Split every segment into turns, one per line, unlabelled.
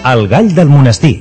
El gall del monestir.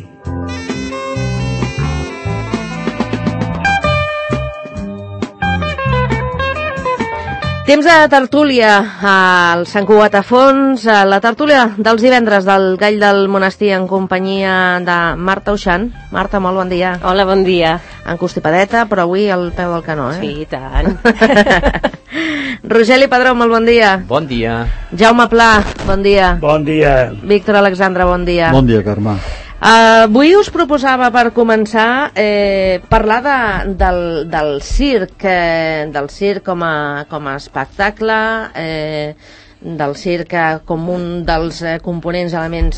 Temps de tertúlia al Sant Cugat a Fons, la tertúlia dels divendres del Gall del Monestir en companyia de Marta Uixant. Marta, molt bon dia.
Hola, bon dia.
Encostipadeta, però avui al peu del canó, eh?
Sí, i tant.
Rogeli Padró, molt bon dia.
Bon dia.
Jaume Pla, bon dia.
Bon dia.
Víctor Alexandre, bon dia.
Bon dia, Carme.
Avui us proposava per començar parlar del circ, com a espectacle, del circ com un dels components, elements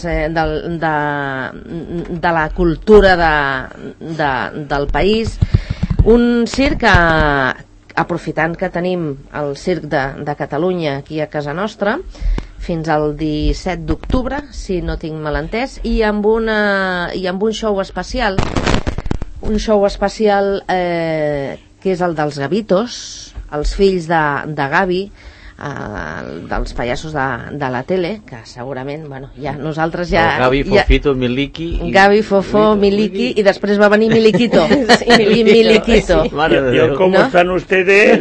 de la cultura del país. Un circ aprofitant que tenim el circ de Catalunya aquí a casa nostra, fins al 17 d'octubre, si no tinc mal entès, i amb un show especial, que és el dels Gavitos, els fills de Gavi, dels pallassos de la tele, que segurament, bueno, ja nosaltres ja...
Gavi, Fofito, Miliki...
Gavi, Fofo, Miliki, i després va venir Miliquito. I Miliquito.
¿Cómo están ustedes?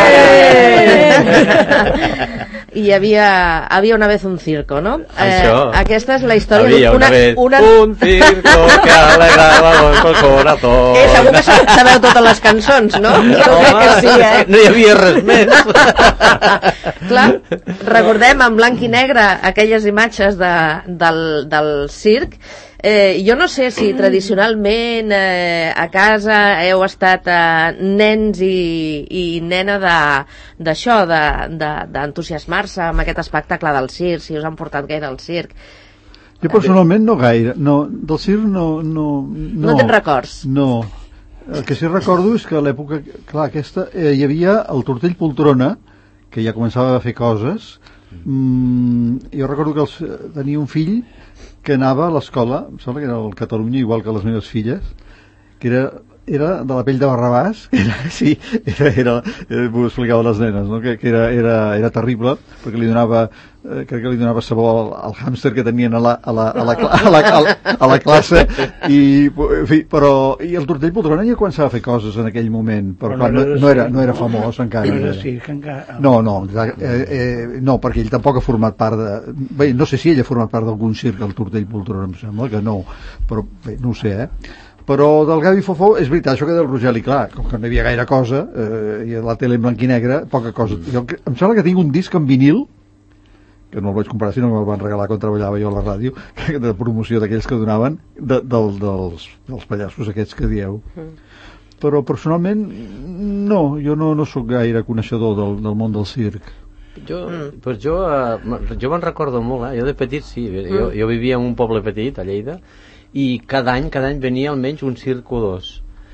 I hi havia una vez un circo, no? Aquesta és la història
Havia una vez un circo que alegrava el corazón.
Segur que sabeu totes les cançons, no?
No hi havia res més.
Clar, recordem en blanc i negre aquelles imatges del circ. Jo no sé si tradicionalment a casa heu estat nens i nena d'això, d'entusiasmar-se amb aquest espectacle del circ, si us han portat gaire al circ.
Jo personalment no gaire, no, del circ no.
No tens records?
No, el que sí recordo és que a l'època, clar, aquesta, hi havia el Tortell Poltrona, que ja començava a fer coses. Jo recordo que tenia un fill que anava a l'escola, em sembla que era al Catalunya, igual que les meves filles, que era de la pell de Barrabàs, m'ho explicava les nenes, no? que era terrible, perquè crec que li donava sabó al hàmster que tenien a la classe, i el Tortell Poltrona ja començava a fer coses en aquell moment, però clar, no era famós encara. No, perquè ell tampoc ha format part de... Bé, no sé si ell ha format part d'algun circ, el Tortell Poltrona, em sembla que no, però bé, no ho sé, Però del Gavi Fofó, és veritat, això que del Rogeli, clar, com que no hi havia gaire cosa, i a la tele en blanc i negre, poca cosa. Em sembla que tinc un disc en vinil, que no el vaig comprar, sinó que me'l van regalar quan treballava jo a la ràdio, de promoció d'aquells que donaven, dels pallassos aquests que dieu. Però personalment, no, jo no sóc gaire coneixedor del món del circ.
Jo me'n recordo molt, jo de petit sí, jo vivia en un poble petit, a Lleida, i cada any venia almenys un circ o dos,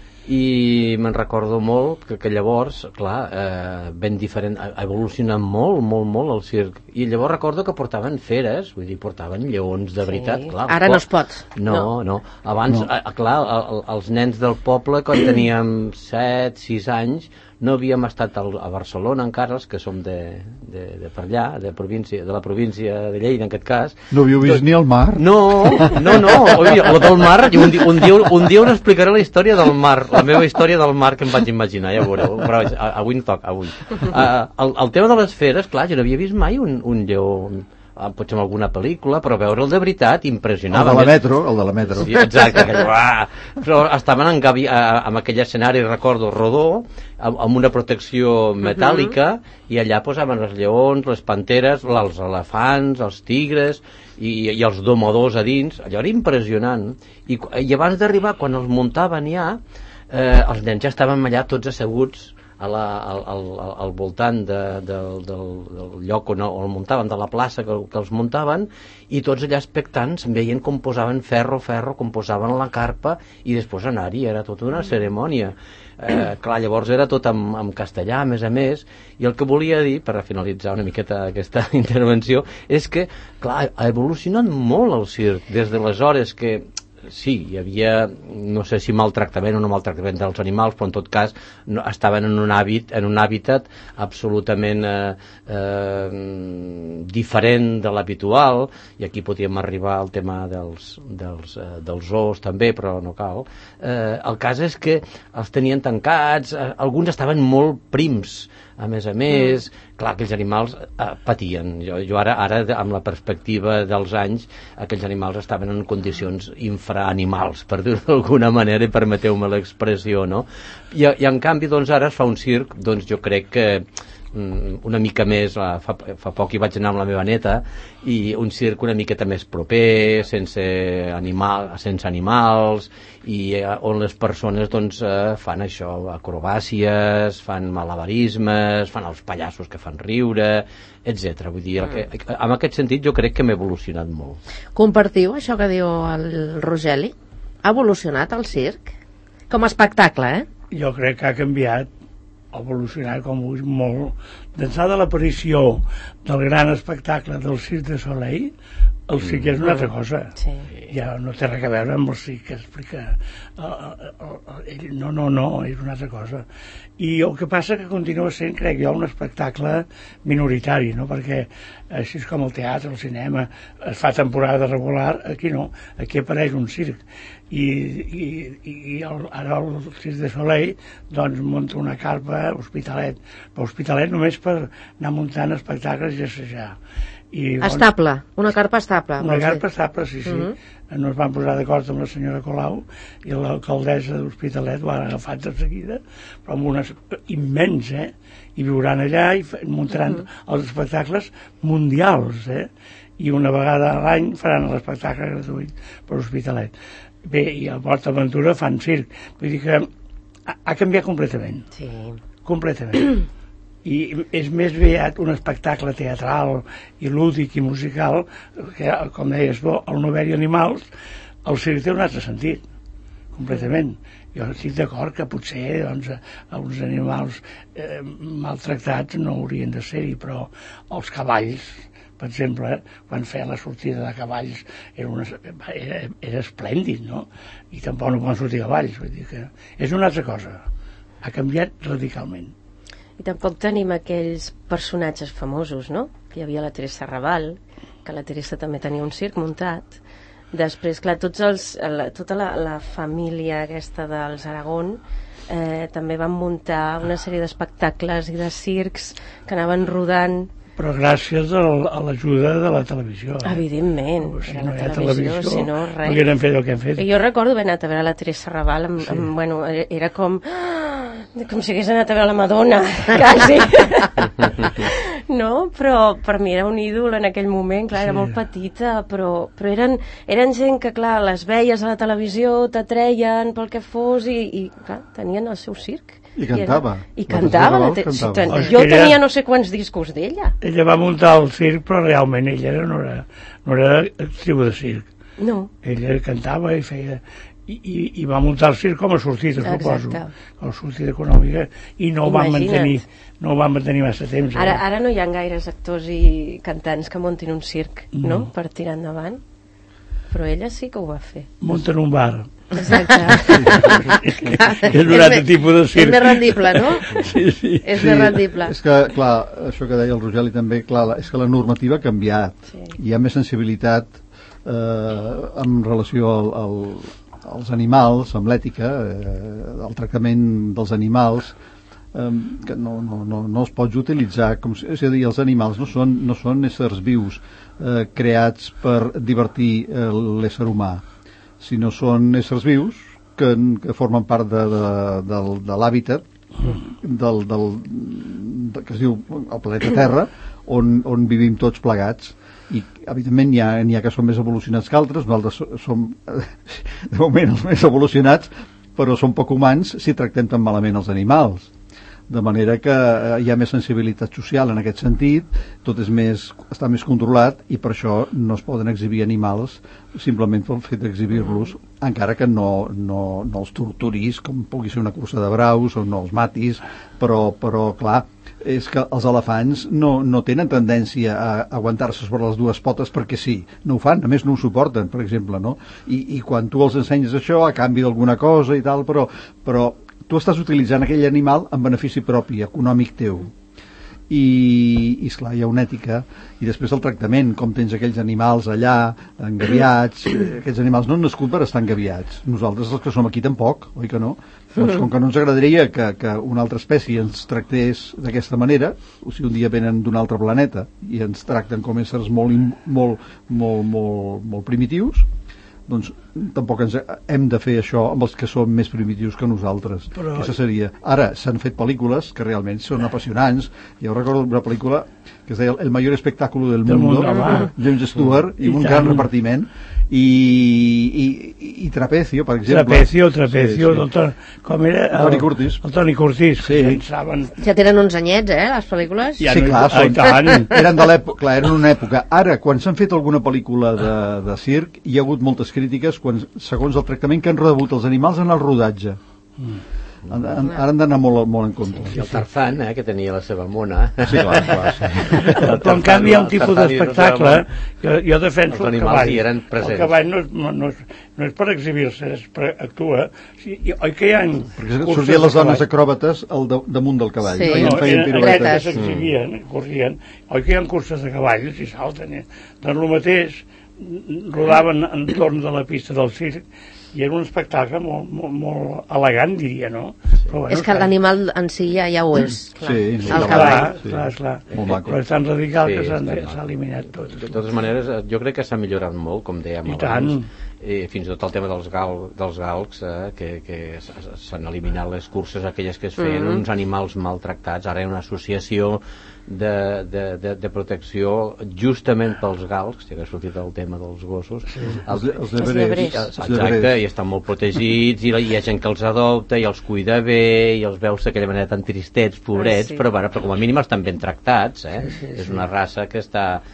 i me'n recordo molt que llavors, clar, ben diferent, ha evolucionat molt el circ, i llavors recordo que portaven feres, vull dir, portaven lleons de veritat, clar.
Ara no es pot.
No. Abans, clar, els nens del poble, quan teníem 7-6 anys, no havíem estat a Barcelona encara, els que som de per allà, de la província de Lleida, en aquest cas.
No havíeu vist ni el mar?
No, el del mar, un dia us explicaré la història del mar, la meva història del mar que em vaig imaginar, ja veureu, però avui no toca, avui. El tema de les feres, clar, jo no havia vist mai un lleó, potser en alguna pel·lícula, però veure'l de veritat impressionava.
El de la metro.
Sí, exacte, però estaven en aquell escenari, recordo, rodó, amb una protecció metàl·lica, i allà posaven els lleons, les panteres, els elefants, els tigres i els domodors a dins. Allò era impressionant, i abans d'arribar, quan els muntaven ja, els nens ja estaven allà tots asseguts al voltant del lloc on el muntaven, de la plaça que els muntaven, i tots allà expectants, veient com posaven ferro, com posaven la carpa, i després anar-hi, era tota una cerimònia. Clar, llavors era tot en castellà, a més, i el que volia dir, per finalitzar una miqueta aquesta intervenció, és que, clar, ha evolucionat molt el circ, des de les hores que sí, hi havia, no sé si maltractament o no maltractament dels animals, però en tot cas estaven en un hàbitat absolutament diferent de l'habitual, i aquí podíem arribar al tema dels zoos també, però no cal. El cas és que els tenien tancats, alguns estaven molt prims, a més, clar, aquells animals patien. Jo ara, amb la perspectiva dels anys, aquells animals estaven en condicions infraanimals, per dir-ho d'alguna manera, i permeteu-me l'expressió, no? I en canvi, doncs, ara es fa un circ, doncs jo crec que una mica més, fa poc hi vaig anar amb la meva neta, i un circ una miqueta més proper, sense animals, i on les persones doncs fan això, acrobàcies, fan malabarismes, fan els pallassos que fan riure, etc. Vull dir, en aquest sentit jo crec que hem evolucionat molt.
Compartiu això que diu el Rogeli? Ha evolucionat el circ? Com a espectacle,
Jo crec que ha canviat, ha evolucionat com molt. D'ençà de l'aparició del gran espectacle del Cirque du Soleil, el circ és una altra cosa.
Sí.
Ja no té res a veure amb el circ que explica no, és una altra cosa. I el que passa que continua sent, crec jo, un espectacle minoritari, no? Perquè així és com el teatre, el cinema, es fa temporada regular, aquí no, aquí apareix un circ. I ara el Cirque du Soleil doncs munta una carpa a Hospitalet, però Hospitalet només per anar muntant espectacles i assajar.
Estable, una carpa estable.
Una carpa estable, sí. No es van posar d'acord amb la senyora Colau i l'alcaldessa d'Hospitalet ho han agafat de seguida, però amb una immens, i viuran allà i muntaran els espectacles mundials, i una vegada a l'any faran l'espectacle gratuït per Hospitalet. Bé, i a Port Aventura fan circ, vull dir que ha canviat completament.
Sí.
Completament. I és més aviat un espectacle teatral i lúdic i musical que, com deies tu, al no haver-hi animals, el circ té un altre sentit, completament. Jo estic d'acord que potser doncs, uns animals maltractats no haurien de ser-hi, però els cavalls, per exemple, quan feien la sortida de cavalls era esplèndid, no? I tampoc no poden sortir cavalls, vull dir que és una altra cosa, ha canviat radicalment.
I tampoc tenim aquells personatges famosos, no? Que hi havia la Teresa Raval, que la Teresa també tenia un circ muntat. Després, clar, tota la família aquesta dels Aragón també van muntar una sèrie d'espectacles i de circs que anaven rodant.
Però gràcies a l'ajuda de la televisió.
Evidentment,
si
era
no
la
hi ha
televisió, si no, res.
No hagueren fet el que han fet.
Jo recordo haver anat a veure la Teresa Raval, bueno, era com si hagués anat a veure la Madonna, quasi. No? Però per mi era un ídol en aquell moment, clar, era molt petita, però eren gent que, clar, les veies a la televisió, t'atreien pel que fos i clar, tenien el seu circ.
I cantava.
I cantava. Jo tenia no sé quants discos d'ella.
Ella va muntar el circ, però realment ella no era actriu de circ.
No.
Ella cantava i feia... I va muntar el circ com a sortida, suposo. Com a sortida econòmica. I no ho van mantenir massa temps.
Ara no hi ha gaires actors i cantants que muntin un circ, no? Per tirar endavant. Però ella sí que ho va fer.
Munten un bar.
Exacte.
És un altre tipus de circ.
És més rendible, no?
Sí.
És més rendible.
És que, clar, això que deia el Rogeli també, clar, és que la normativa ha canviat. Hi ha més sensibilitat en relació als animals, amb l'ètica, el tractament dels animals, que no els pots utilitzar és a dir, els animals no són éssers vius creats per divertir l'ésser humà, sinó són éssers vius que formen part de l'hàbitat que es diu el planeta Terra, on vivim tots plegats. I evidentment n'hi ha que són més evolucionats que altres. Nosaltres som de moment els més evolucionats, però som poc humans si tractem tan malament els animals, de manera que hi ha més sensibilitat social en aquest sentit, tot està més controlat, i per això no es poden exhibir animals simplement pel fet d'exhibir-los, encara que no els torturis, com pugui ser una cursa de braus, o no els matis, però clar, és que els elefants no tenen tendència a aguantar-se sobre les dues potes perquè sí, no ho fan, a més no ho suporten, per exemple, no? I quan tu els ensenyes això a canvi d'alguna cosa i tal, però tu estàs utilitzant aquell animal en benefici propi, econòmic teu. I esclar, hi ha una ètica, i després el tractament, com tens aquells animals allà engaviats, aquests animals no han nascut per estar engaviats, nosaltres els que som aquí tampoc, oi que no? Doncs com que no ens agradaria que una altra espècie ens tractés d'aquesta manera, o si un dia venen d'un altre planeta i ens tracten com éssers molt primitius, doncs tampoc ens hem de fer això amb els que són més primitius que nosaltres.
Però...
Aquesta seria. Ara, s'han fet pel·lícules que realment són apassionants. Jo recordo una pel·lícula que es deia El mayor espectáculo del mundo, James Stewart, i un gran repartiment, i Trapecio, per exemple.
Trapecio, sí. Com era?
Toni Curtis.
El Toni Curtis,
sí.
Ja tenen uns anyets, les pel·lícules?
Ja sí, clar, eren de l'època, eren una època. Ara, quan s'han fet alguna pel·lícula de circ, hi ha hagut moltes crítiques segons el tractament que han rebut els animals en el rodatge. Ara han d'anar molt en compte.
I el Tarzan, que tenia la seva mona.
Sí, clar.
Però en canvi hi ha un tipus d'espectacle, jo defenso el cavall. El cavall no és per exhibir-se, és per actuar. Oi que hi ha...
Perquè sortien les dones acròbates damunt del cavall.
Sí,
eren dretes, s'exhibien, corrien. Oi que hi ha curses de cavalls i salten. Doncs el mateix, rodaven entorn de la pista del circ, i era un espectacle molt elegant, diria, no? Però,
és que l'animal en si ja ho és.
Sí,
el cavall.
Clar. Però és tan radical que s'ha eliminat tot.
De totes maneres, jo crec que s'ha millorat molt, com dèiem abans. Fins i tot el tema dels galgs, que s'han eliminat les curses aquelles que es feien uns animals maltractats. Ara hi ha una associació de protecció justament pels galgs, ja que ha sortit el tema dels gossos,
els llebrers.
Exacte, i estan molt protegits, i hi ha gent que els adopta i els cuida bé, i els veus d'aquella manera tan tristets, pobrets, però com a mínim estan ben tractats. És una raça que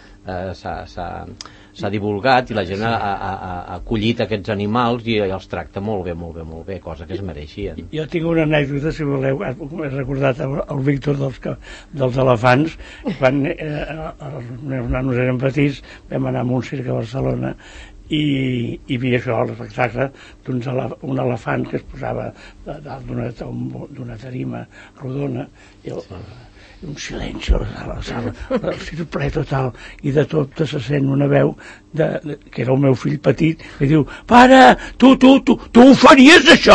s'ha divulgat i la gent ha acollit aquests animals i els tracta molt bé, cosa que es mereixien.
Jo tinc una anècdota, si voleu, he recordat el Víctor dels elefants. Quan els meus nanos eren petits vam anar a un circ a Barcelona i hi havia això, l'espectacle d'un elefant que es posava dalt d'una tarima rodona i un silenci a la sala, el circ ple total, i de tot se sent una veu que era el meu fill petit, que diu: pare, tu ho faries això?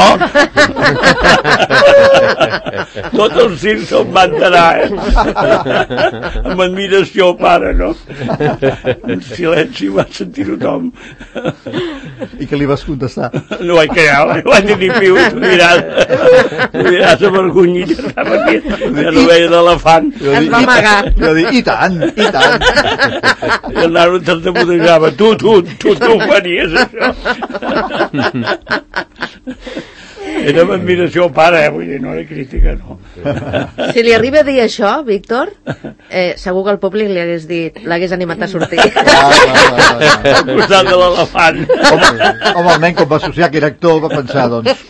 Tot el circ se'n va enterar, amb admiració, pare, no? Un silenci va sentir tothom.
I què li vas contestar?
No vaig callar, no vaig dir ni piu, miràs avergonyit, ja no veia l'elefant.
Es va amagar.
Jo dic, i tant.
I el nano tartamudejava: tu ho faries, això. Era amb admiració, pare, vull dir, no era crítica, no.
Si li arriba a dir això, Víctor, segur que el públic l'hagués animat a sortir.
Al costat de l'elefant.
Home, el nen, com va associar que era actor, va pensar, doncs...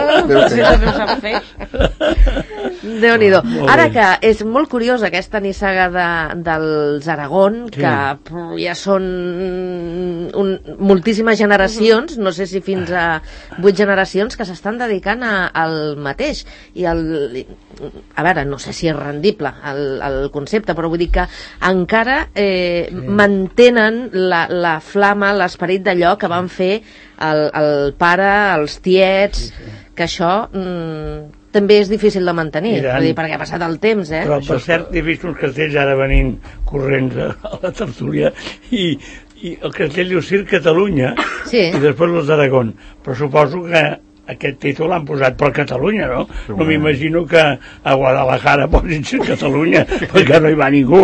Déu-n'hi-do. Ara que és molt curiosa aquesta nissaga dels Aragón, que ja són moltíssimes generacions, no sé si fins a 8 generacions, que s'estan dedicant al mateix. I a veure, no sé si és rendible el concepte, però vull dir que encara mantenen la flama, l'esperit d'allò que van fer el pare, els tiets, que això també és difícil de mantenir, vull dir, perquè ha passat el temps,
Però, per cert, he vist uns cartells ara venint corrents a la tertúlia i el cartell diu Circ Catalunya i després los d'Aragón, però suposo que aquest títol l'han posat per Catalunya, no? No m'imagino que a Guadalajara posin Circ Catalunya, perquè no hi va ningú,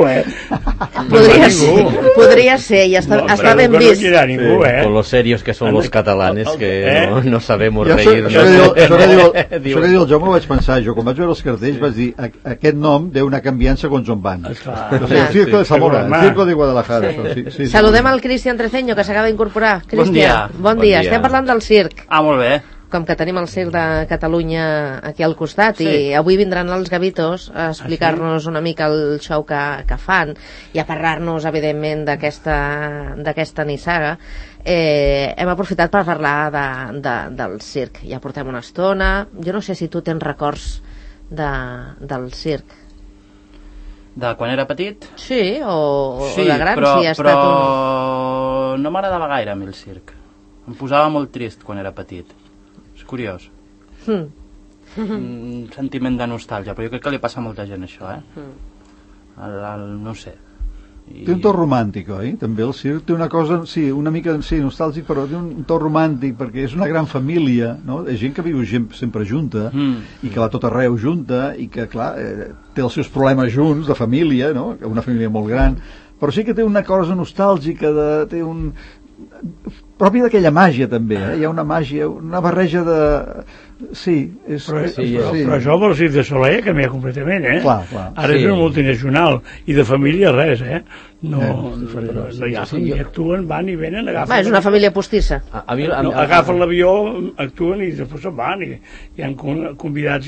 Podria ser, i està ben vist.
No hi ha ningú,
Con los serios que son los catalanes, que no sabemos reír.
Això que diu el Jaume ho vaig pensar, jo quan vaig veure els cartells vaig dir, aquest nom deu anar canviant segons on van. El Circo de Zamora, el Circo de Guadalajara.
Saludem al Cristian Treceño, que s'acaba d'incorporar. Cristian, bon dia. Estem parlant del circ.
Molt bé.
com que tenim el Circ de Catalunya aquí al costat, i avui vindran els Gavitos a explicar-nos una mica el show que fan i a parlar-nos, evidentment, d'aquesta nissaga. Hem aprofitat per parlar del circ. Ja portem una estona. Jo no sé si tu tens records del circ.
De quan era petit?
Sí, o
Sí,
de gran,
però,
si ha estat
no m'agradava gaire a mi el circ. Em posava molt trist quan era petit. És curiós. Un sentiment de nostàlgia, però jo crec que li passa a molta gent això, no sé.
Té un to romàntic, oi? També el circ té una cosa, sí, una mica nostàlgic, però té un to romàntic, perquè és una gran família, no? És gent que viu sempre junta, i que va tot arreu junta, i que, clar, té els seus problemes junts, de família, no? Una família molt gran, però sí que té una cosa nostàlgica, té un... propi d'aquella màgia, també, Hi ha una màgia, una barreja de... Sí,
però això vol dir de Soler canvia completament,
Clar.
Ara és una multinacional i de família res, no hi ha família, actuen, van i venen, agafen...
és una família postissa.
Agafen l'avió, actuen i després se'n van, i hi ha convidats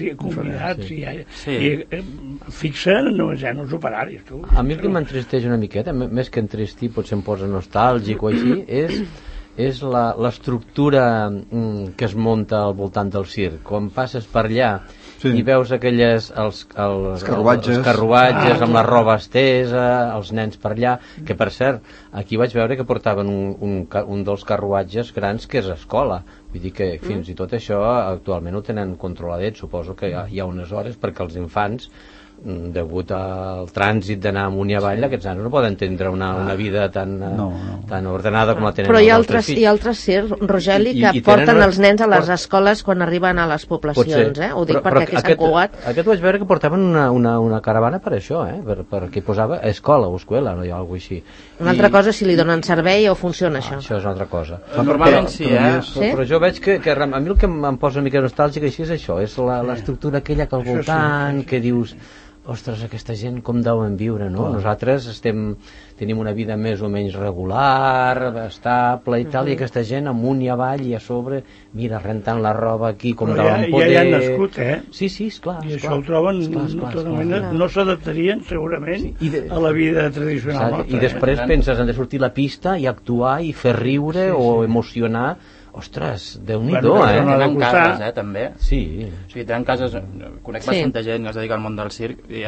i fixen els operaris.
A mi el que m'entristeix una miqueta, més que entristir, potser em posa nostàlgic o així, és l'estructura que es munta al voltant del circ. Quan passes per allà i veus els carruatges amb la roba estesa, els nens per allà, que per cert, aquí vaig veure que portaven un dels carruatges grans que és escola. Vull dir que fins i tot això actualment ho tenen controladet. Suposo que hi ha unes hores perquè els infants, degut al trànsit d'anar amunt i avall, aquests nens no poden tindre una vida tan ordenada com la tenen
però hi ha
altres
circs, Rogeli, que porten els nens a les escoles quan arriben a les poblacions, ho dic perquè aquí a Sant Cugat...
Aquest vaig veure que portaven una caravana per això, perquè posava escola o escuela, no hi ha alguna cosa així.
Una altra cosa si li donen servei o funciona això.
Això és una altra cosa.
Normalment sí,
Però jo veig que a mi el que em posa una mica nostàlgic així és això, és l'estructura aquella que al voltant, que dius... Ostres, aquesta gent com deuen viure, no? Nosaltres tenim una vida més o menys regular, estable i tal, i aquesta gent amunt i avall i a sobre, mira, rentant la roba aquí com deuen poder...
Ja hi han nascut,
Sí, esclar.
I això ho troben, no s'adaptarien segurament a la vida tradicional nostra.
I després penses, han de sortir a la pista i actuar i fer riure o emocionar. Ostres, Déu-n'hi-do,
Tenen cases, també.
Sí.
O sigui, tenen cases... Conec bastanta gent que es dedica al món del circ i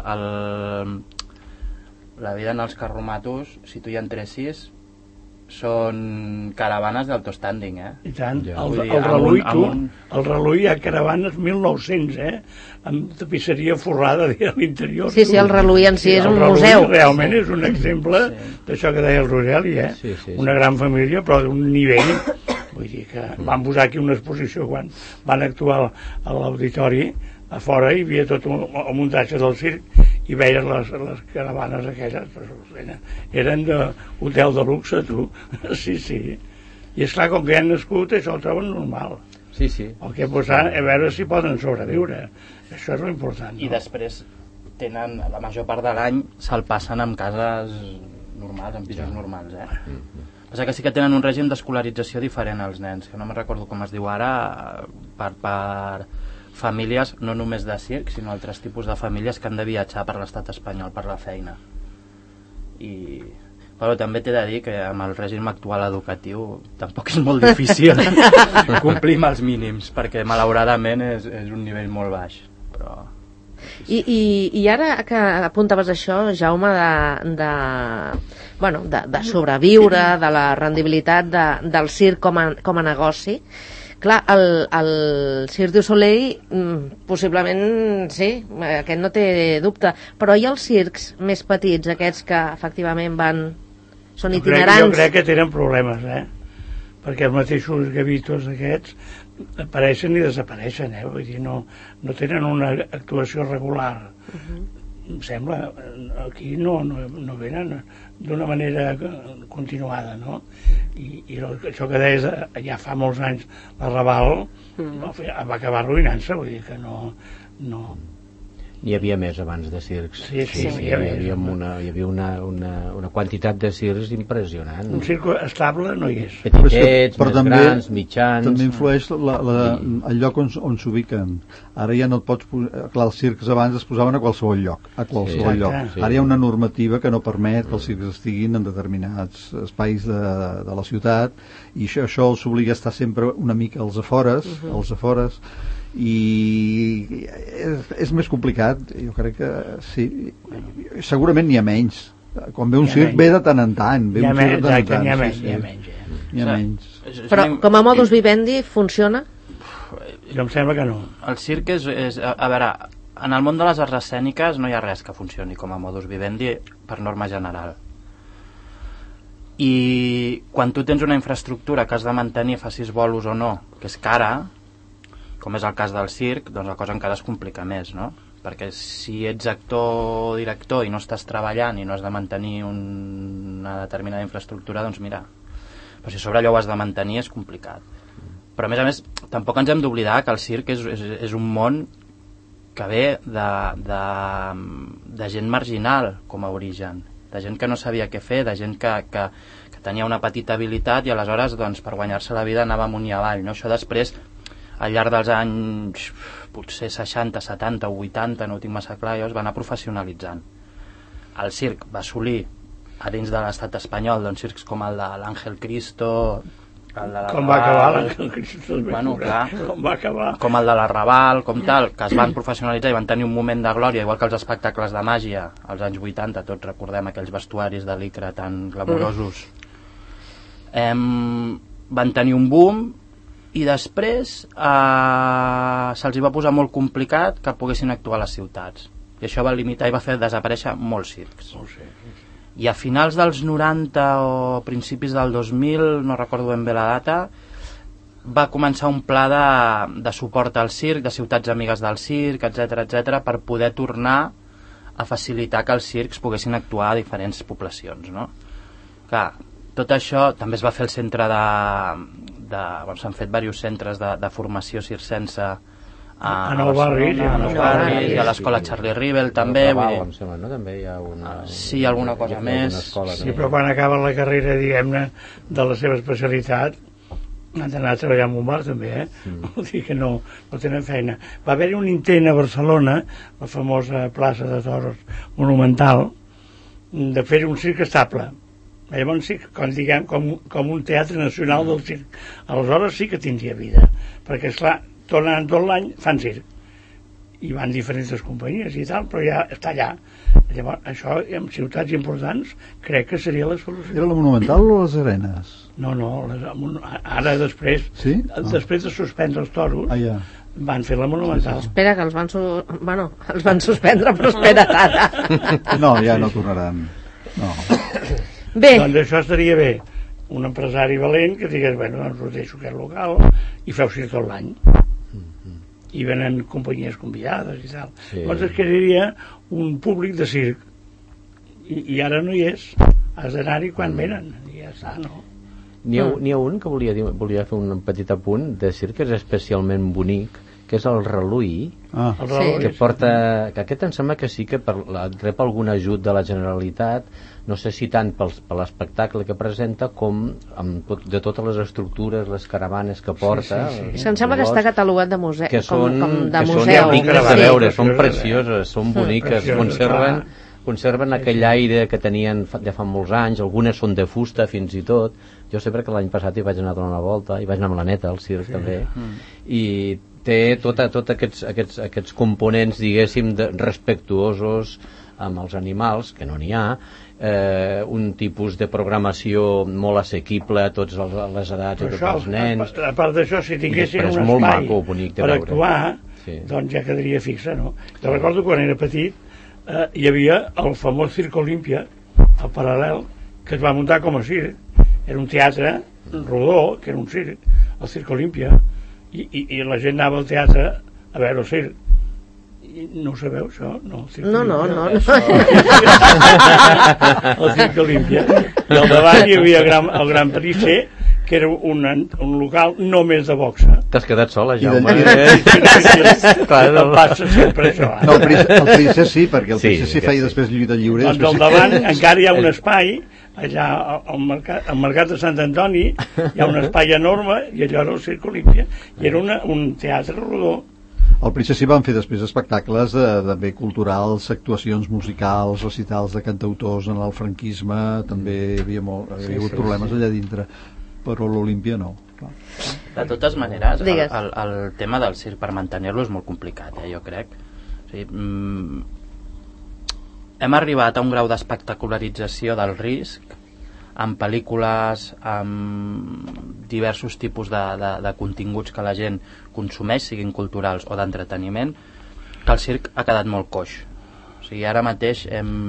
la vida en els carromatos, si tu hi entressis, són caravanes d'autostanding,
I tant. El Reluí hi ha caravanes 1900, amb tapisseria forrada a l'interior.
Sí, el Reluí en si és un museu.
Realment és un exemple d'això que deia el Rogeli, Una gran família, però d'un nivell... Vull dir que van posar aquí una exposició quan van actuar a l'auditori, a fora hi havia tot el muntatge del circ i veies les caravanes aquelles, eren d'hotel de luxe, tu. Sí. I esclar, com que ja han nascut, això ho troben normal.
Sí.
El que posar, a veure si poden sobreviure. Això és l'important.
I després tenen, la major part de l'any, se'l passen en cases normals, en pisos normals, Passa que sí que tenen un règim d'escolarització diferent als nens, que no me'n recordo com es diu ara, per famílies, no només de circ, sinó altres tipus de famílies que han de viatjar per l'estat espanyol, per la feina. Però també t'he de dir que amb el règim actual educatiu tampoc és molt difícil complir amb els mínims, perquè malauradament és un nivell molt baix. Però...
I ara que apuntaves això, Jaume, de sobreviure, de la rendibilitat del circ com a negoci, clar, el Cirque du Soleil possiblement sí, aquest no té dubte, però hi ha els circs més petits, aquests que efectivament són itinerants.
Jo crec que tenen problemes, perquè els mateixos gavitos aquests apareixen i desapareixen, vull dir, no tenen una actuació regular. Em sembla, aquí no venen d'una manera continuada, no? I això que deies ja fa molts anys, la Raval va acabar arruïnant-se, vull dir que no...
N'hi havia més abans de circs.
Sí,
Hi havia una quantitat de circs impressionant.
Un circ estable no hi és.
Petitets,
però
més
també,
grans, mitjans...
també influeix el lloc on s'ubiquen. Ara ja no et pots posar... Clar, els circs abans es posaven a qualsevol lloc. Lloc.
Sí.
Ara hi ha una normativa que no permet que els circs estiguin en determinats espais de la ciutat, i això els obliga a estar sempre una mica als afores, i és més complicat. Jo crec que sí, segurament n'hi ha menys. Quan ve un circ ve de tant en tant,
N'hi ha menys.
Però com a modus vivendi funciona?
Jo em sembla que no.
El circ és a veure, en el món de les arts escèniques no hi ha res que funcioni com a modus vivendi per norma general. I quan tu tens una infraestructura que has de mantenir, facis bolos o no, que és cara, com és el cas del circ, doncs la cosa encara es complica més, no? Perquè si ets actor o director i no estàs treballant i no has de mantenir una determinada infraestructura, doncs mira, però si sobre allò ho has de mantenir és complicat. Però a més, tampoc ens hem d'oblidar que el circ és un món que ve de gent marginal com a origen, de gent que no sabia què fer, de gent que tenia una petita habilitat i aleshores doncs, per guanyar-se la vida anava amunt i avall, no? Això després, al llarg dels anys potser 60, 70 o 80, no ho tinc massa clar, es va anar professionalitzant. El circ va assolir a dins de l'estat espanyol doncs, circs com el de l'Àngel Cristo, el de
com va acabar l'Àngel Cristo?
Bueno, clar,
com va acabar?
Com el de l'Arrabal, com tal, que es van professionalitzar i van tenir un moment de glòria, igual que els espectacles de màgia als anys 80, tots recordem aquells vestuaris de licra tan glamorosos. Van tenir un boom i després se'ls va posar molt complicat que poguessin actuar a les ciutats, i això va limitar i va fer desaparèixer molts circs. I a finals dels 90 o principis del 2000, no recordo ben bé la data, va començar un pla de suport al circ, de ciutats amigues del circ, etc, per poder tornar a facilitar que els circs poguessin actuar a diferents poblacions, no? Clar, tot això també es va fer el centre s'han fet diversos centres de formació circense a
Nou Barris
i a l'escola Charlie Rivel també,
em sembla, no? També hi ha una...
Sí, alguna cosa més.
Sí, però quan acaben la carrera, diguem-ne, de la seva especialitat, han d'anar a treballar en un bar també, Vol dir que no tenen feina. Va haver-hi un intent a Barcelona, la famosa plaça de Toros monumental, de fer un circ estable. Llavors sí, com un teatre nacional del circ. Aleshores sí que tindria vida, perquè esclar, tot l'any fan circ i van diferents companyies i tal, però ja està allà. Llavors això en ciutats importants crec que seria la solució.
Era la Monumental o les Arenes?
No, ara després, després de suspendre els toros, van fer la Monumental.
Espera, que els van suspendre, però espera't ara.
No, ja no tornaran. No.
Bé.
Doncs això estaria bé. Un empresari valent que digués, bueno, doncs us deixo aquest local i feu circ tot l'any. I venen companyies convidades i tal. Llavors es crearia un públic de circ. I ara no hi és. Has d'anar-hi quan venen. I ja està, no?
N'hi ha un que volia fer un petit apunt de circ que és especialment bonic, que és el Reluí, que porta... Que aquest em sembla que sí que rep algun ajut de la Generalitat, no sé si tant per l'espectacle que presenta com de totes les estructures, les caravanes que porta.
Em sembla que està catalogat de museu.
Que són dignes de veure, són precioses, són boniques, conserven aquell aire que tenien de fa molts anys, algunes són de fusta fins i tot. Jo sé perquè l'any passat hi vaig anar a donar una volta, hi vaig anar amb la neta al circ també, i té tots aquests components, diguéssim, respectuosos amb els animals, que no n'hi ha, un tipus de programació molt assequible a totes les edats i tots els nens.
A part d'això, si tinguessin un espai per actuar, doncs ja quedaria fixa, no? Jo recordo quan era petit hi havia el famós Circ Olímpia al Paral·lel, que es va muntar com a circ. Era un teatre rodó, que era un circ, el Circ Olímpia, i la gent anava al teatre a veure el circ. No ho sabeu, això? No. El Circ Olímpia. I al davant hi havia el Gran Prix C, que era un local només de boxa.
T'has quedat sola,
I
Jaume.
Clar, no passa sempre això.
No, el Princess sí, perquè el
Sí,
Princess sí feia després lluita lliure.
Doncs al davant encara hi ha un espai, allà al mercat de Sant Antoni, hi ha un espai enorme, i allò era el Circ Olímpia, i era un teatre rodó.
Al Princess sí van fer després espectacles també culturals, actuacions musicals, recitals de cantautors en el franquisme, també hi havia hagut problemes allà dintre, però l'Olímpia no. Clar.
De totes maneres,
Digues.
el tema del circ per mantenir-lo és molt complicat, jo crec. O sigui, hem arribat a un grau d'espectacularització del risc amb pel·lícules, amb diversos tipus de continguts que la gent consumeix, siguin culturals o d'entreteniment, que el circ ha quedat molt coix. O sigui, ara mateix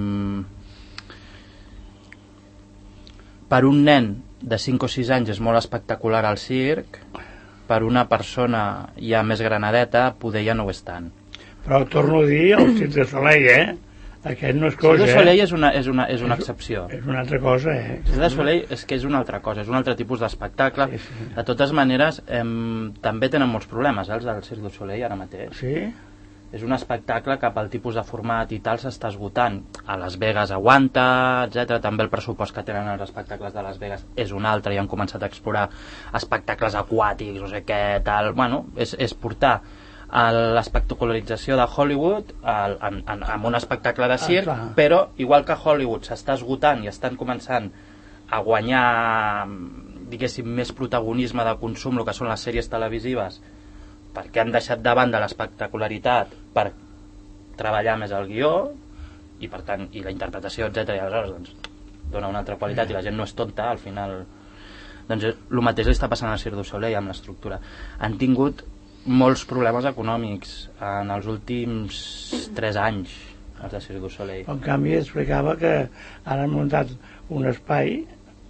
per un nen de 5 o 6 anys és molt espectacular el circ, per una persona ja més granadeta poder ja no ho és tant.
Però torno a dir, el Cirque du Soleil, aquest no és cosa,
Cirque du Soleil és una excepció.
És una altra cosa,
Cirque du Soleil és que és una altra cosa, és un altre tipus d'espectacle.
Sí.
De totes maneres, també tenen molts problemes, els del Cirque du Soleil ara mateix.
Sí?
És un espectacle que pel tipus de format i tal s'està esgotant. A Las Vegas aguanta, etc. També el pressupost que tenen els espectacles de Las Vegas és un altre, i han començat a explorar espectacles aquàtics, no sé què, tal. Bueno, és portar l'espectacularització de Hollywood amb un espectacle de circ, però igual que Hollywood s'està esgotant i estan començant a guanyar, diguéssim, més protagonisme de consum, el que són les sèries televisives, perquè han deixat de banda l'espectacularitat per treballar més el guió i per tant, i la interpretació, etc. I aleshores doncs, dona una altra qualitat i la gent no és tonta, al final doncs el mateix li està passant al Cirque du Soleil amb l'estructura. Han tingut molts problemes econòmics en els últims 3 anys els de Cirque du Soleil.
En canvi explicava que ara han muntat un espai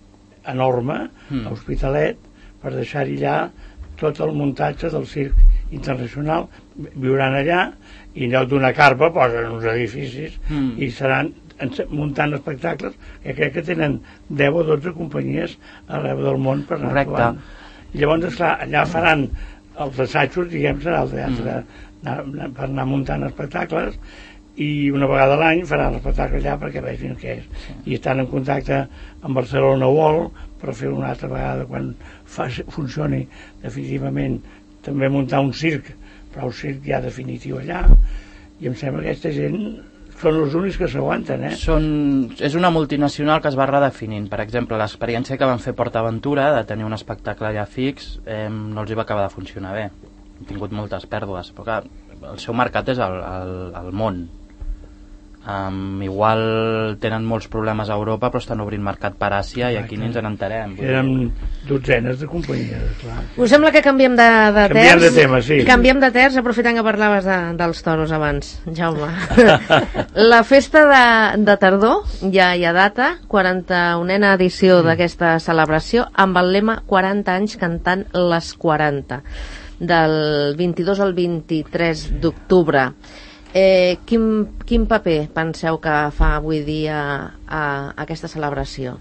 enorme a Hospitalet per deixar-hi allà tot el muntatge del circ internacional. Viuran allà i en lloc d'una carpa posen uns edificis i seran muntant espectacles que crec que tenen 10 o 12 companyies arreu del món per anar actuant. Llavors, esclar, allà faran els assajos, diguem, serà el teatre per anar muntant espectacles, i una vegada a l'any faran l'espectacle allà perquè vegin què és. I estan en contacte amb Barcelona World per fer una altra vegada, quan funcioni definitivament, també muntar un circ, però un circ ja definitiu allà. I em sembla que aquesta gent són els únics que s'aguanten,
És una multinacional que es va redefinint. Per exemple, l'experiència que van fer PortAventura de tenir un espectacle allà fix no els hi va acabar de funcionar bé. Han tingut moltes pèrdues, però el seu mercat és el món. Igual tenen molts problemes a Europa, però estan obrint mercat per Àsia i aquí ni ens n'enterem.
Eren dotzenes de companyies, clar.
Us sembla que canviem de terç?
Canviem de tema, sí.
Canviem de terç, aprofitant que parlaves dels toros abans, Jaume. La festa de tardor ja hi ha data, 41a edició d'aquesta celebració, amb el lema 40 anys cantant les 40, del 22 al 23 d'octubre. Quin paper penseu que fa avui dia a aquesta celebració?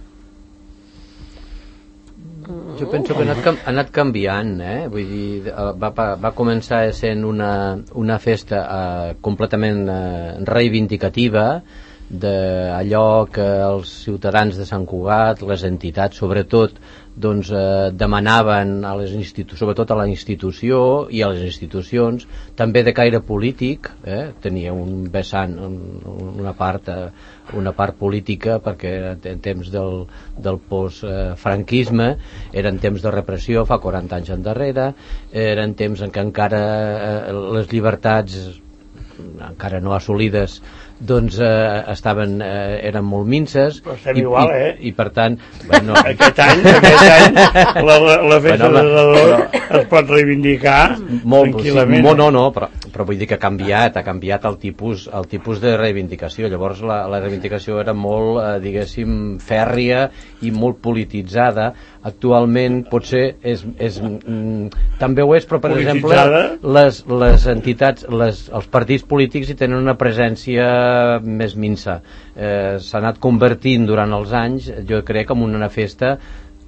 Jo penso que ha anat canviant, vull dir, va començar sent una festa completament reivindicativa d'allò que els ciutadans de Sant Cugat, les entitats sobretot, doncs demanaven a les sobretot a la institució i a les institucions, també de caire polític, tenia un vessant, una part política, perquè en temps del post-franquisme eren temps de repressió fa 40 anys endarrere, eren temps en què encara les llibertats encara no assolides doncs eren molt minces,
però estem igual,
i per tant
aquest any la festa de Tardor es pot reivindicar tranquil·lament.
Però vull dir que ha canviat el tipus de reivindicació. Llavors la reivindicació era molt, diguéssim, fèrria i molt polititzada. Actualment potser també ho és, però per exemple les entitats, els partits polítics hi tenen una presència més minsa. S'ha anat convertint durant els anys, jo crec, en una festa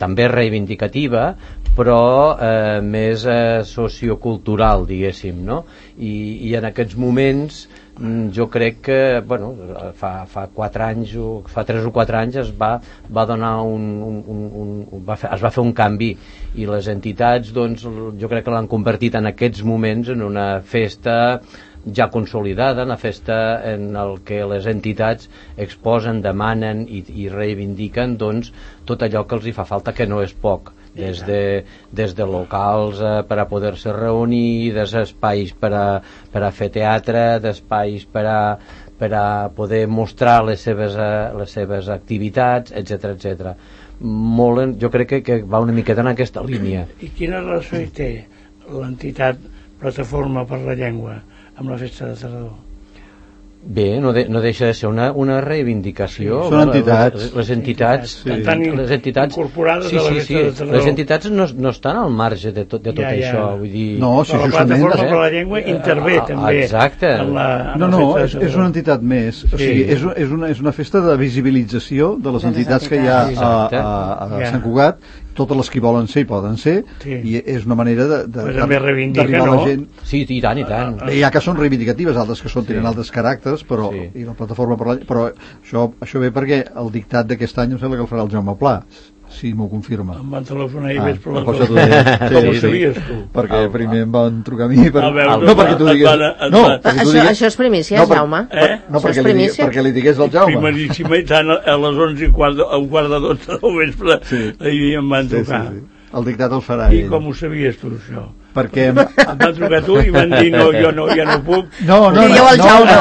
també reivindicativa, però més sociocultural, diguéssim, no? I en aquests moments jo crec que fa 4 anys fa 3 o 4 anys es va donar es va fer un canvi, i les entitats jo crec que l'han convertit en aquests moments en una festa ja consolidada, una festa en el que les entitats exposen, demanen i reivindiquen tot allò que els hi fa falta, que no és poc, des de locals per a poder-se reunir, des d'espais per a fer teatre, d'espais per a poder mostrar les seves activitats, etc. Jo crec que va una miqueta en aquesta línia.
I quina relació hi té l'entitat Plataforma per la Llengua amb la festa de tardor?
Bé, no deixa de ser una reivindicació.
Són entitats.
Les entitats
incorporades a la festa de tardor.
Les entitats no estan al marge de tot això, vull dir...
No, si
la Plataforma per la Llengua intervé també.
Exacte.
És una entitat més. O sigui, és una festa de visibilització de les entitats que hi ha a Sant Cugat. Totes les que volen ser hi poden ser, i és una manera d'arribar a la gent.
Sí, i tant.
Hi ha que són reivindicatives, altres que tenen altres caràcters, però i la plataforma però això ve perquè el dictat d'aquest any em sembla que el farà el Jaume Pla, si m'ho confirma.
Em van telefonar i veig per
com ho sabies tu? Perquè primer em van trucar a mi no perquè tu digués
això és primícia, Jaume?
No, perquè li digués al Jaume.
Primeríssima, i tant, a les 11:15 a un quart de 12 del vespre ahir em van trucar.
El dictat el farà ell.
I com ho sabies tu, això?
Perquè
em van trucar tu i van dir jo no puc.
Digueu al Jaume.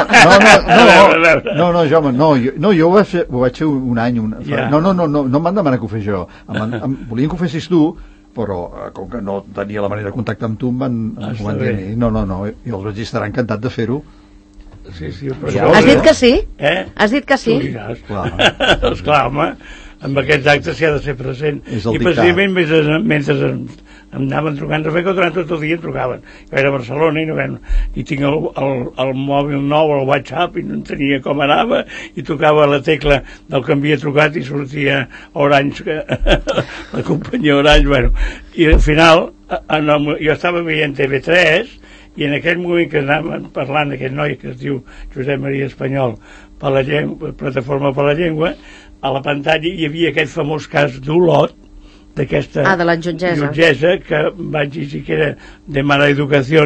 No, Jaume, jo ho vaig fer un any. No em van demanar que ho fes jo. Volien que ho fessis tu, però com que no tenia la manera de contactar amb tu em van dir a mi. No, i els vaig dir, estarà encantat de fer-ho.
Sí,
has dit que sí? Has dit que sí?
Esclar, home, amb aquests actes s'hi ha de ser present. I precisament mentre em anaven trucant, que durant tot el dia em trucaven. Jo era a Barcelona i tinc el mòbil nou, el WhatsApp, i no entenia com anava, i tocava la tecla del que havia trucat i sortia Orange, la companyia Orange. I al final jo estava veient TV3, i en aquell moment que anàvem parlant d'aquest noi que es diu Josep Maria Espanyol, Plataforma per la Llengua, a la pantalla hi havia aquest famós cas d'Olot, d'aquesta
de la jutgessa
que vaig dir que era de mala educació,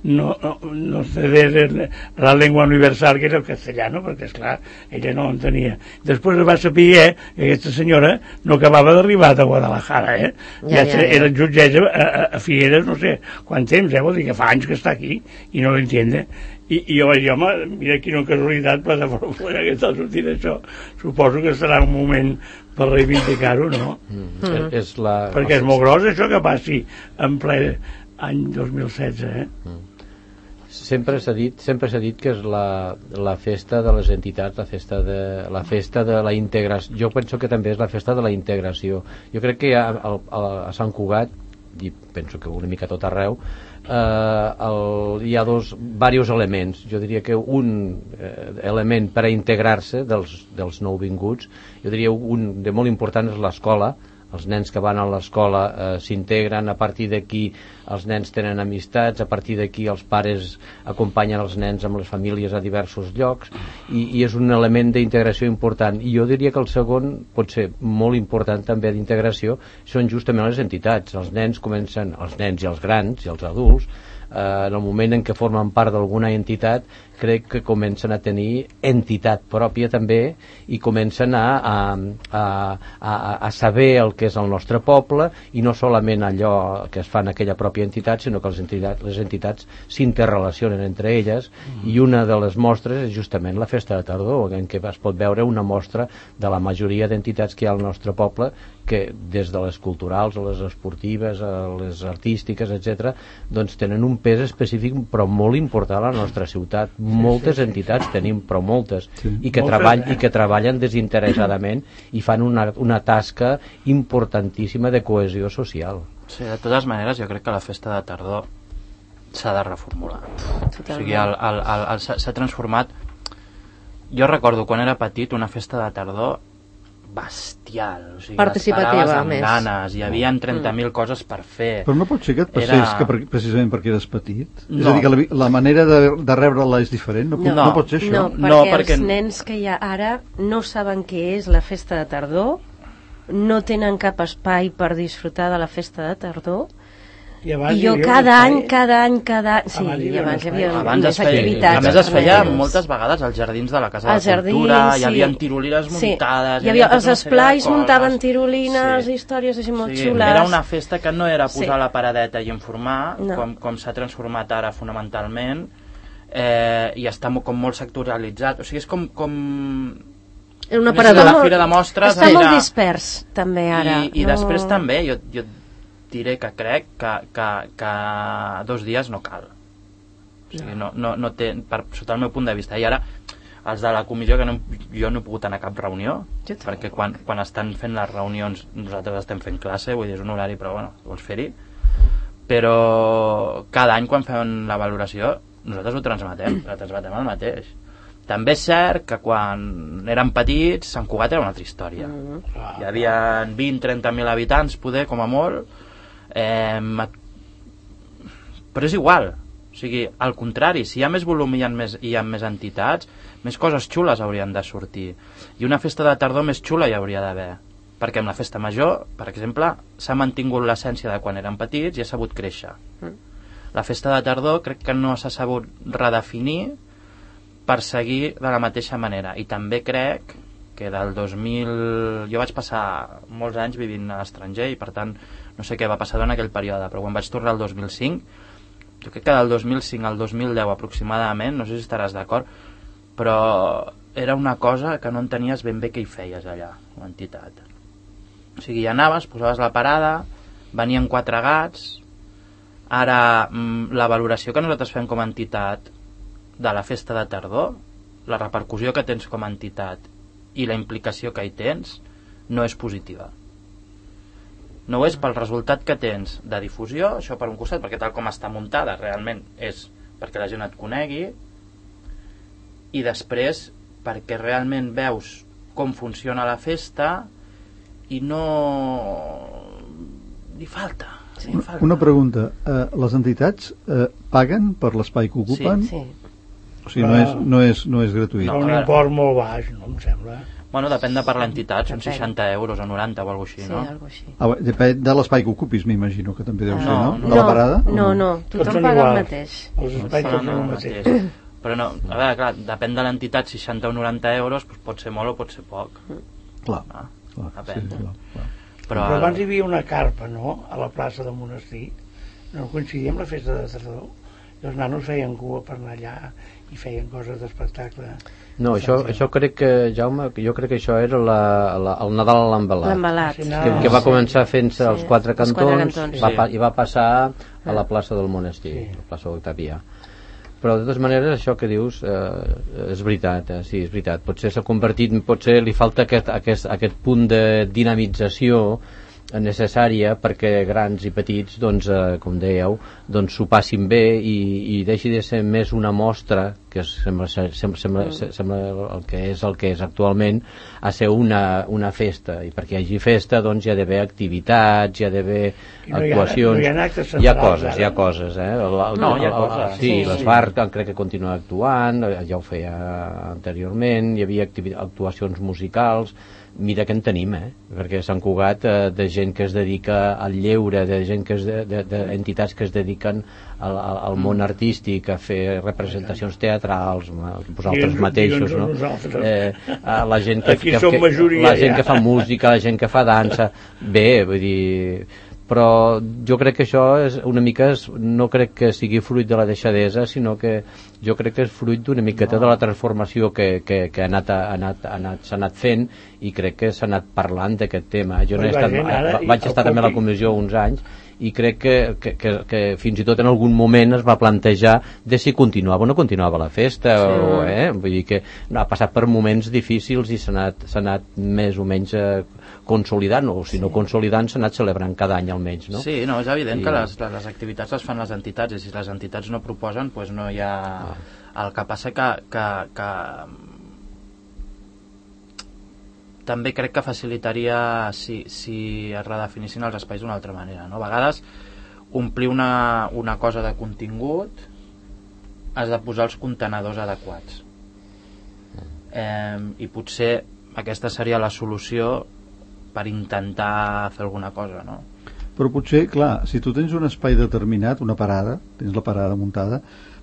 no ceder la llengua universal, que era el castellano, perquè esclar, ella no l'entenia. Després va saber que aquesta senyora no acabava d'arribar de Guadalajara, era jutgessa a Figueres, no sé quant temps, vol dir que fa anys que està aquí i no lo entiende. I jo vaig dir, home, mira quina casualitat, Plataforma que està sortint això. Suposo que serà un moment per reivindicar-ho, no? Perquè és molt gros això que passi en ple any 2016,
Sempre s'ha dit que és la festa de les entitats, la festa de la integració. Jo penso que també és la festa de la integració. Jo crec que a Sant Cugat, i penso que una mica tot arreu, hi ha diversos elements. Jo diria que un element per a integrar-se dels nouvinguts, jo diria un de molt important és l'escola. Els nens que van a l'escola s'integren, a partir d'aquí els nens tenen amistats, a partir d'aquí els pares acompanyen els nens amb les famílies a diversos llocs, i és un element d'integració important. I jo diria que el segon, pot ser molt important també d'integració, són justament les entitats. Els nens i els grans i els adults, en el moment en què formen part d'alguna entitat, crec que comencen a tenir entitat pròpia també, i comencen a saber el que és el nostre poble, i no solament allò que es fa en aquella pròpia entitat, sinó que les entitats s'interrelacionen entre elles, i una de les mostres és justament la festa de tardor, en què es pot veure una mostra de la majoria d'entitats que hi ha al nostre poble, que des de les culturals a les esportives a les artístiques, etc., doncs tenen un pes específic però molt important a la nostra ciutat. Moltes entitats tenim, però moltes, i que treballen desinteressadament i fan una tasca importantíssima de cohesió social.
Sí, de totes maneres jo crec que la festa de tardor s'ha de reformular. O sigui, s'ha transformat. Jo recordo quan era petit una festa de tardor, bestial, o sigui,
participativa,
l'esperaves amb
més.
ganes, hi havia 30.000 coses per fer.
Però no pot ser que et passés que precisament perquè eres petit?
No.
És a dir, que la manera de rebre-la és diferent? No pot ser això?
No, perquè els nens que hi ha ara no saben què és la festa de tardor, no tenen cap espai per disfrutar de la festa de tardor, i jo cada any, sí, i abans hi havia més activitats.
A més es feia moltes vegades als jardins de la Casa de la Cultura, hi havia tirolines muntades,
els esplais muntaven tirolines, històries així molt xules.
Era una festa que no era posar la paradeta i informar, com s'ha transformat ara fonamentalment, i està com molt sectorialitzat, o sigui, és com
un aparador.
La fira de mostres
està molt dispers també ara.
I després també jo diré que crec que 2 dies no cal, o sigui, no té, sota el meu punt de vista. I ara els de la comissió, que jo no he pogut anar a cap reunió, perquè quan estan fent les reunions nosaltres estem fent classe, vull dir, és un horari, però bueno, vols fer-hi, però cada any quan fem la valoració nosaltres ho transmetem el mateix. També és cert que quan érem petits Sant Cugat era una altra història. Hi havia 20-30.000 habitants, poder, com a molt, però és igual, o sigui, al contrari, si hi ha més volum i hi ha més entitats, més coses xules haurien de sortir, i una festa de tardor més xula hi hauria d'haver, perquè amb la festa major, per exemple, s'ha mantingut l'essència de quan eren petits i ha sabut créixer. La festa de tardor crec que no s'ha sabut redefinir per seguir de la mateixa manera, i també crec que del 2000... jo vaig passar molts anys vivint a l'estranger i per tant no sé què va passar en aquell període, però quan vaig tornar al 2005, jo crec que del 2005 al 2010 aproximadament, no sé si estaràs d'acord, però era una cosa que no entenies ben bé què hi feies allà, l'entitat. O sigui, hi anaves, posaves la parada, venien 4 gats. Ara la valoració que nosaltres fem com a entitat de la festa de tardor, la repercussió que tens com a entitat i la implicació que hi tens no és positiva. No ho és pel resultat que tens de difusió, això per un costat, perquè tal com està muntada realment és perquè la gent et conegui, i després perquè realment veus com funciona la festa i no... li falta.
Una pregunta, les entitats paguen per l'espai que ocupen?
Sí.
O sigui, no és gratuït.
Un import molt baix, no em sembla.
Bueno, depèn de per l'entitat, són 60 euros o 90 o alguna cosa així, no?
Sí, alguna cosa així.
Depèn de l'espai que ocupis, m'imagino que també deu ser, no? De la parada?
No, tothom paga el mateix.
Els espais són el mateix.
Però no, a veure, clar, depèn de l'entitat, 60 o 90 euros, doncs pot ser molt o pot ser poc.
Clar.
Depèn.
Sí,
però abans hi havia una carpa, no?, a la plaça del monestir, no coincidia amb la festa de tardor, i els nanos feien cua per anar allà i feien coses d'espectacle.
No, això crec que, Jaume, jo crec que això era el Nadal a l'Envelat, que va començar fent-se als 4 cantons, i va passar a la plaça del monestir, la plaça Octavià. Però de totes maneres això que dius és veritat, sí, és veritat. Potser s'ha convertit, potser li falta aquest punt de dinamització necessària perquè grans i petits, doncs, com dèieu, doncs s'ho passin bé i deixi de ser més una mostra, que sembla el que és actualment, a ser una festa. I perquè hi hagi festa, doncs hi ha d'haver activitats, hi ha d'haver actuacions.
Hi ha coses.
Hi ha coses. Sí, l'Esbar crec que continua actuant, ja ho feia anteriorment, hi havia actuacions musicals. Mira que en tenim, perquè Sant Cugat, de gent que es dedica al lleure, de gent d'entitats que es dediquen al món artístic, a fer representacions teatrals, vosaltres mateixos, no? La gent que fa música, la gent que fa dansa, bé, vull dir... Però jo crec que això és una mica, no crec que sigui fruit de la deixadesa, sinó que jo crec que és fruit d'una miqueta de la transformació que s'ha anat fent, i crec que s'ha anat parlant d'aquest tema. Jo vaig estar també a la comissió uns anys i crec que fins i tot en algun moment es va plantejar de si continuava o no continuava la festa, vull dir que ha passat per moments difícils i s'ha anat més o menys consolidant, o si no consolidant, s'ha anat celebrant cada any almenys, no?
Sí, no, és evident que les activitats les fan les entitats, i si les entitats no proposen, doncs no hi ha... El que passa que també crec que facilitaria si es redefinissin els espais d'una altra manera, no? A vegades omplir una cosa de contingut has de posar els contenedors adequats, i potser aquesta seria la solució per intentar fer alguna cosa, no?
Però potser, clar, si tu tens un espai determinat, una parada, tens la parada muntada,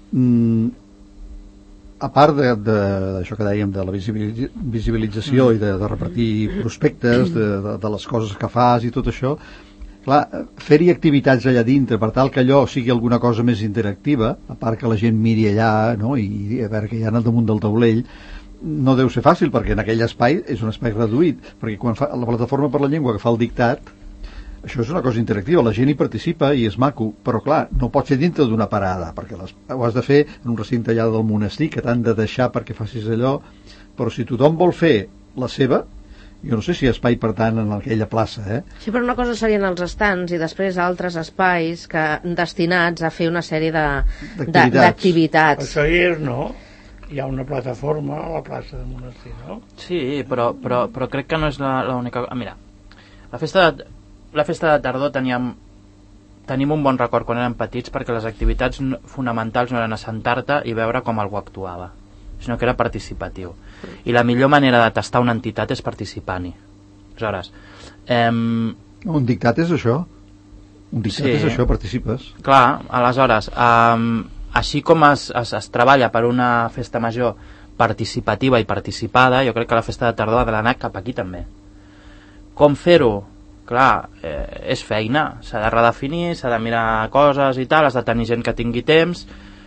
a part d'això que dèiem de la visibilització i de repartir prospectes de les coses que fas i tot això, clar, fer-hi activitats allà dintre per tal que allò sigui alguna cosa més interactiva, a part que la gent miri allà, no?, i a veure què hi ha al damunt del taulell, no deu ser fàcil, perquè en aquell espai és un espai reduït, perquè quan fa la plataforma per la llengua que fa el dictat, això és una cosa interactiva, la gent hi participa i és maco, però clar, no pot ser dintre d'una parada, perquè ho has de fer en un recinte allà del monestir, que t'han de deixar perquè facis allò, però si tothom vol fer la seva, jo no sé si hi ha espai per tant en aquella plaça,
Sí, però una cosa serien els estants i després altres espais destinats a fer una sèrie d'activitats.
Això hi és, no? Hi ha una plataforma a la plaça del monestir, no?
Sí, però crec que no és l'única... Mira, la festa de tardor tenim un bon record quan érem petits, perquè les activitats fonamentals no eren assentar-te i veure com algú actuava, sinó que era participatiu. I la millor manera de tastar una entitat és participant-hi. Aleshores...
Un dictat és això. Un dictat és això, participes.
Clar, aleshores... així com es treballa per una festa major participativa i participada, jo crec que la festa de tardor ha d'anar cap aquí també. Com fer-ho? Clar, és feina, s'ha de redefinir, s'ha de mirar coses i tal, has de tenir gent que tingui temps,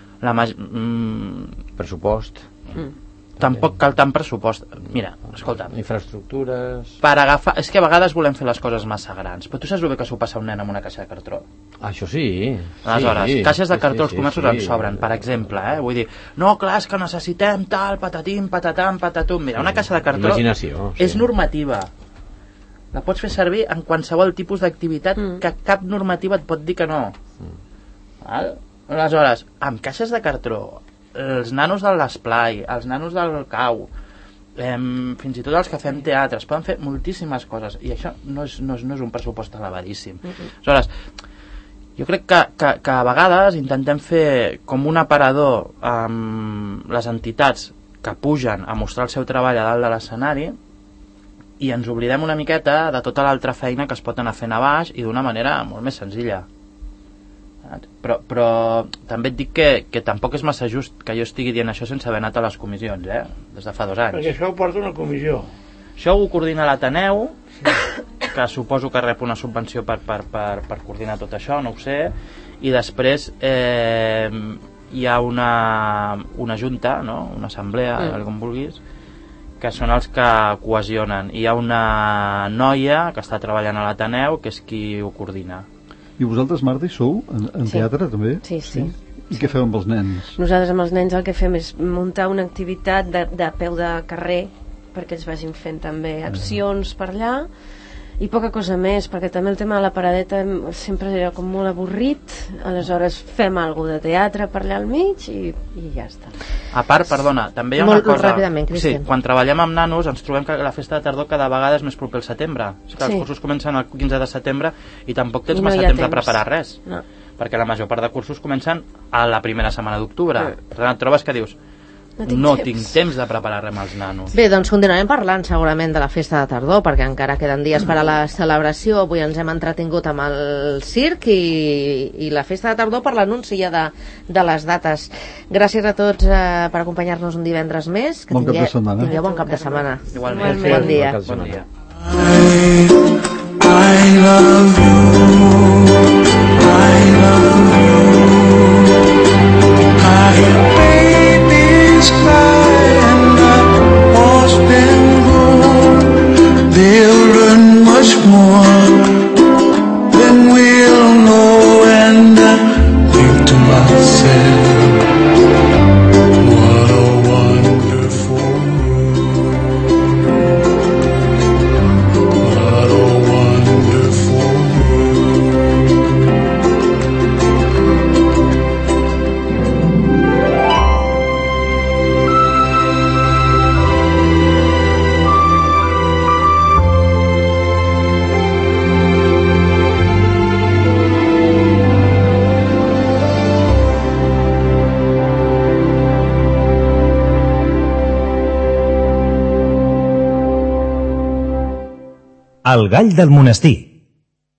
pressupost.
Tampoc cal tant pressupost. Mira, escolta,
infraestructures...
Per agafar... És que a vegades volem fer les coses massa grans, però tu saps bé que s'ho passa un nen amb una caixa de cartró?
Això sí.
Aleshores, caixes de cartró als comerços en sobren, per exemple, vull dir, no, clar, és que necessitem tal, patatim, patatam, patatum. Mira, una caixa de cartró és normativa. La pots fer servir en qualsevol tipus d'activitat que cap normativa et pot dir que no. Aleshores, amb caixes de cartró, els nanos de l'esplai, els nanos del cau, fins i tot els que fem teatre, es poden fer moltíssimes coses, i això no és un pressupost elevadíssim. Aleshores, jo crec que a vegades intentem fer com un aparador amb les entitats que pugen a mostrar el seu treball a dalt de l'escenari, i ens oblidem una miqueta de tota l'altra feina que es pot anar fent a baix i d'una manera molt més senzilla. Però també et dic que tampoc és massa just que jo estigui dient això sense haver anat a les comissions, des de fa 2 anys.
Perquè això ho porta una comissió.
Això ho coordina l'Ateneu, que suposo que rep una subvenció per coordinar tot això, no ho sé, i després hi ha una junta, no? Una assemblea, com vulguis, que són els que cohesionen. Hi ha una noia que està treballant a l'Ateneu, que és qui ho coordina.
I vosaltres, Marta, hi sou en teatre també?
Sí.
I què feu amb els nens?
Nosaltres amb els nens el que fem és muntar una activitat de peu de carrer perquè ells vagin fent també accions per allà i poca cosa més, perquè també el tema de la paradeta sempre era com molt avorrit, aleshores fem alguna de teatre per allà al mig i ja està.
A part, perdona, també hi ha una cosa...
Molt ràpidament, Cristian.
Sí, quan treballem amb nanos ens trobem que la festa de tardor cada vegada és més proper al setembre. És que els cursos comencen el 15 de setembre i tampoc tens massa temps de preparar res.
No.
Perquè la major part de cursos comencen a la primera setmana d'octubre. Per tant, et trobes que dius no tinc temps de preparar res amb els nanos.
Bé, doncs continuarem parlant segurament de la festa de tardor, perquè encara queden dies per a la celebració. Avui ens hem entretingut amb el circ i la festa de tardor per l'anunci ja de les dates. Gràcies a tots per acompanyar-nos un divendres més.
Bon cap de setmana.
Tingueu bon cap de setmana.
Igualment.
Bon dia.
Bon dia.
I love you. I love you. I hear babies cry and the horse been grown. They'll learn much more than we'll know, and I think to myself, what a wonderful world. What a wonderful world.
El gall del monestir.